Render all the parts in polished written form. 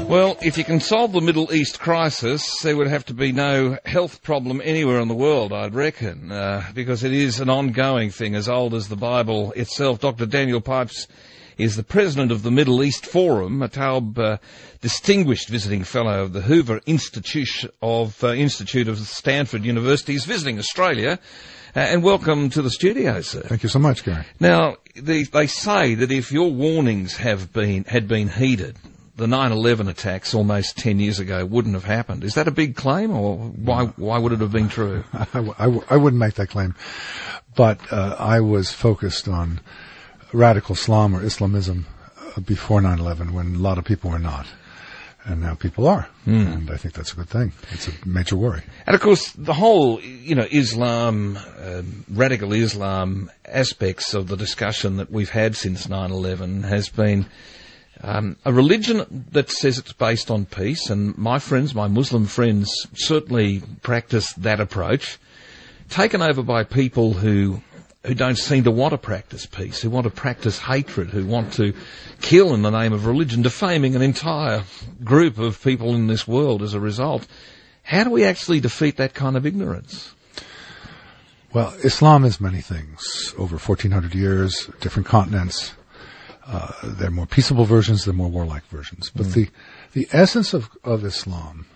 Well, if you can solve the Middle East crisis, there would have to be no health problem anywhere in the world, I'd reckon, because it is an ongoing thing as old as the Bible itself. Dr. Daniel Pipes is the president of the Middle East Forum, a Taub distinguished visiting fellow of the Hoover Institute of Stanford University. He's visiting Australia. And welcome to the studio, sir. Thank you so much, Gary. Now, they say that if your warnings had been heeded, the 9/11 attacks almost 10 years ago wouldn't have happened. Is that a big claim, or why would it have been true? I wouldn't make that claim, but I was focused on radical Islam or Islamism before 9/11 when a lot of people were not. And now people are. And I think that's a good thing. It's a major worry. And of course, the whole, Islam, radical Islam aspects of the discussion that we've had since 9/11 has been a religion that says it's based on peace. And my Muslim friends, certainly practice that approach, taken over by people who don't seem to want to practice peace, who want to practice hatred, who want to kill in the name of religion, defaming an entire group of people in this world as a result. How do we actually defeat that kind of ignorance? Well, Islam is many things. Over 1,400 years, different continents. There are more peaceable versions, there are more warlike versions. But the essence of Islam,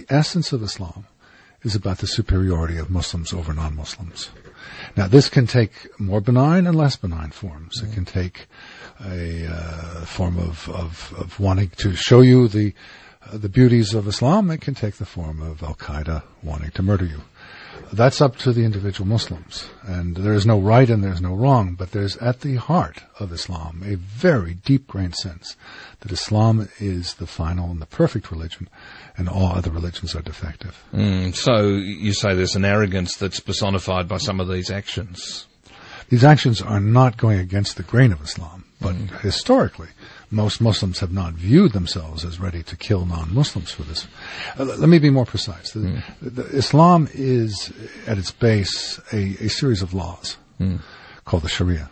is about the superiority of Muslims over non-Muslims. Now, this can take more benign and less benign forms. It can take a form of wanting to show you the beauties of Islam. It can take the form of Al-Qaeda wanting to murder you. That's up to the individual Muslims. And there is no right and there's no wrong, but there's at the heart of Islam a very deep-grained sense that Islam is the final and the perfect religion, and all other religions are defective. So you say there's an arrogance that's personified by some of these actions. These actions are not going against the grain of Islam, but historically, most Muslims have not viewed themselves as ready to kill non-Muslims for this. Let me be more precise. Islam is, at its base, a series of laws called the Sharia.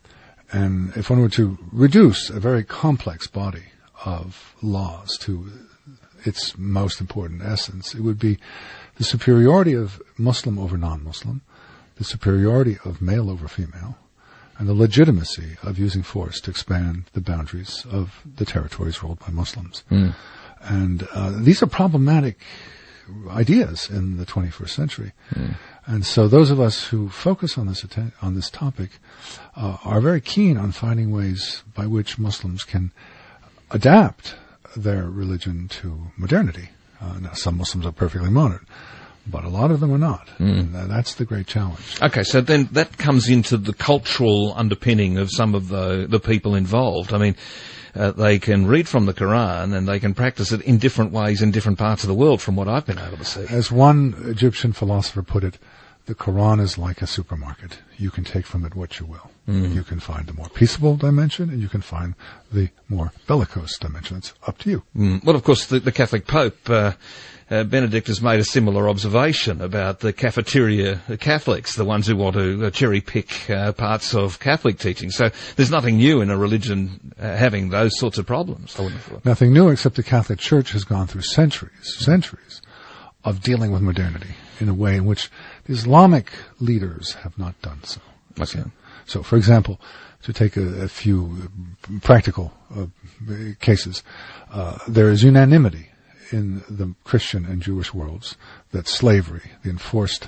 And if one were to reduce a very complex body of laws to its most important essence, it would be the superiority of Muslim over non-Muslim, the superiority of male over female, and the legitimacy of using force to expand the boundaries of the territories ruled by Muslims. And these are problematic ideas in the 21st century. And so those of us who focus on this topic are very keen on finding ways by which Muslims can adapt their religion to modernity. Now, some Muslims are perfectly modern, but a lot of them are not. And that's the great challenge. Okay, so then that comes into the cultural underpinning of some of the people involved. I mean, they can read from the Quran and they can practice it in different ways in different parts of the world, from what I've been able to see. As one Egyptian philosopher put it, the Quran is like a supermarket. You can take from it what you will. You can find the more peaceable dimension, and you can find the more bellicose dimension. It's up to you. Well, of course, the Catholic Pope, Benedict, has made a similar observation about the cafeteria Catholics, the ones who want to cherry-pick parts of Catholic teaching. So there's nothing new in a religion having those sorts of problems, I wouldn't have thought. Nothing new, except the Catholic Church has gone through centuries of dealing with modernity in a way in which the Islamic leaders have not done so. Okay. So, for example, to take a few practical cases, there is unanimity in the Christian and Jewish worlds that slavery, the enforced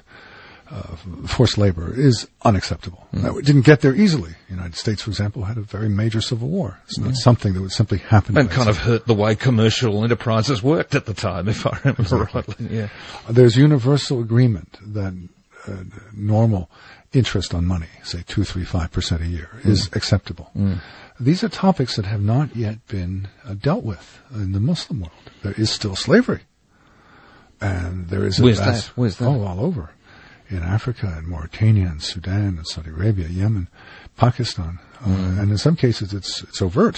forced labor, is unacceptable. Now, it didn't get there easily. The United States, for example, had a very major civil war. It's not something that would simply happen. And kind of hurt the way commercial enterprises worked at the time, if I remember rightly. Yeah. There's universal agreement that normal interest on money, say 2, 3, 5% a year, is acceptable. These are topics that have not yet been dealt with in the Muslim world. There is still slavery. And there is Where's that? Oh, all over. In Africa, in Mauritania, and Sudan, and Saudi Arabia, Yemen, Pakistan. And in some cases it's overt.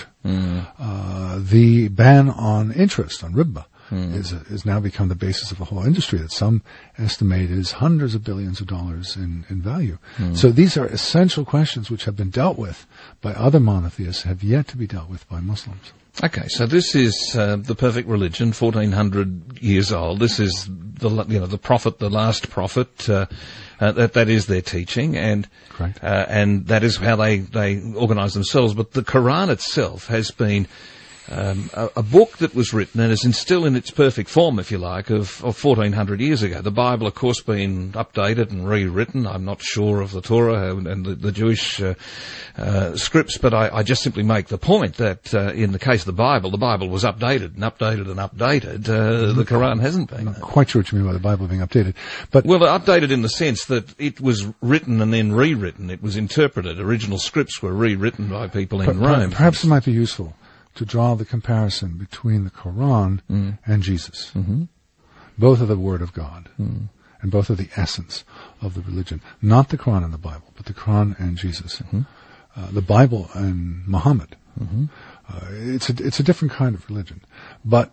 The ban on interest, on riba, is now become the basis of a whole industry that some estimate is hundreds of billions of dollars in value. So these are essential questions which have been dealt with by other monotheists, have yet to be dealt with by Muslims. Okay, so this is the perfect religion, 1400 years old. This is the prophet, the last prophet. That is their teaching, and Correct. And that is how they organise themselves. But the Quran itself has been a book that was written and is still in its perfect form, if you like, of 1400 years ago. The Bible, of course, been updated and rewritten. I'm not sure of the Torah and the Jewish scripts, but I just simply make the point that in the case of the Bible was updated and updated and updated. The Quran hasn't been. I'm not quite sure what you mean by the Bible being updated. But well, updated in the sense that it was written and then rewritten. It was interpreted. Original scripts were rewritten by people in Rome. Perhaps it might be useful to draw the comparison between the Quran and Jesus. Mm-hmm. Both are the Word of God, and both are the essence of the religion. Not the Quran and the Bible, but the Quran and Jesus. Mm-hmm. The Bible and Muhammad. Mm-hmm. It's a different kind of religion. But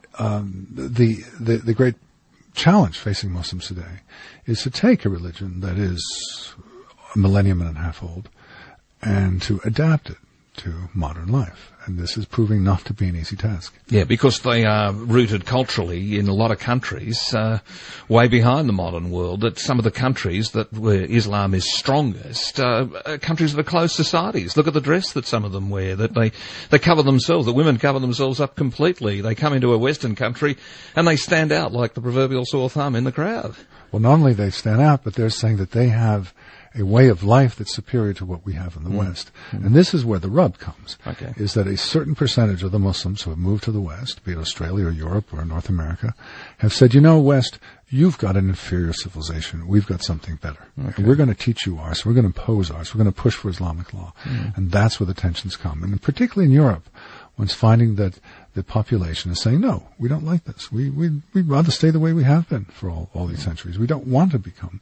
the great challenge facing Muslims today is to take a religion that is a millennium and a half old and to adapt it to modern life. And this is proving not to be an easy task. Yeah, because they are rooted culturally in a lot of countries way behind the modern world. That some of the countries where Islam is strongest are countries that are closed societies. Look at the dress that some of them wear, that they cover themselves, the women cover themselves up completely. They come into a Western country and they stand out like the proverbial sore thumb in the crowd. Well, not only they stand out, but they're saying that they have a way of life that's superior to what we have in the West. And this is where the rub comes, is that a certain percentage of the Muslims who have moved to the West, be it Australia or Europe or North America, have said, West, you've got an inferior civilization. We've got something better. Okay. And we're going to teach you ours. We're going to impose ours. We're going to push for Islamic law. And that's where the tensions come. And particularly in Europe, one's finding that the population is saying, no, we don't like this. We'd rather stay the way we have been for all these centuries. We don't want to become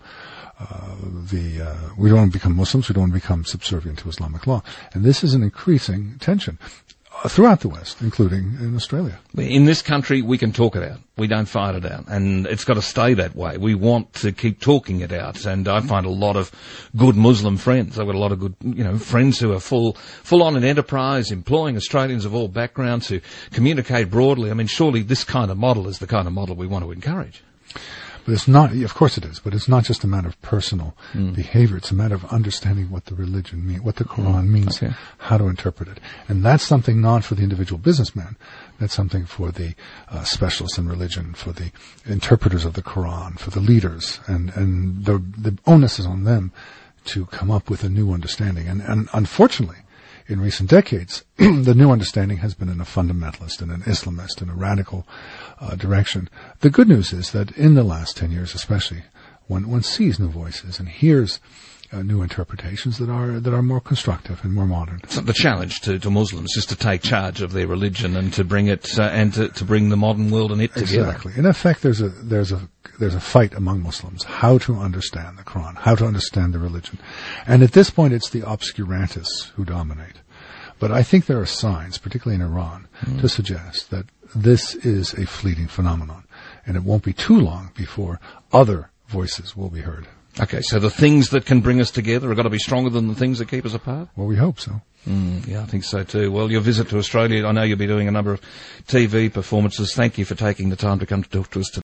we don't want to become Muslims. We don't want to become subservient to Islamic law. And this is an increasing tension throughout the West, including in Australia. In this country, we can talk it out. We don't fight it out. And it's got to stay that way. We want to keep talking it out. And I find a lot of good Muslim friends. I've got a lot of good, friends who are full on in enterprise, employing Australians of all backgrounds who communicate broadly. I mean, surely this kind of model is the kind of model we want to encourage. But it's not, of course it is, but it's not just a matter of personal behavior. It's a matter of understanding what the religion means, what the Quran means, how to interpret it. And that's something not for the individual businessman. That's something for the specialists in religion, for the interpreters of the Quran, for the leaders. And the onus is on them to come up with a new understanding. And unfortunately, in recent decades, the new understanding has been in a fundamentalist and an Islamist and a radical direction. The good news is that in the last 10 years especially, one sees new voices and hears new interpretations that are more constructive and more modern. So the challenge to Muslims is to take charge of their religion and to bring it and to bring the modern world and it together. Exactly. In effect, there's a fight among Muslims how to understand the Quran, how to understand the religion, and at this point, it's the obscurantists who dominate. But I think there are signs, particularly in Iran, to suggest that this is a fleeting phenomenon, and it won't be too long before other voices will be heard. Okay, so the things that can bring us together have got to be stronger than the things that keep us apart? Well, we hope so. Yeah, I think so too. Well, your visit to Australia, I know you'll be doing a number of TV performances. Thank you for taking the time to come to talk to us today.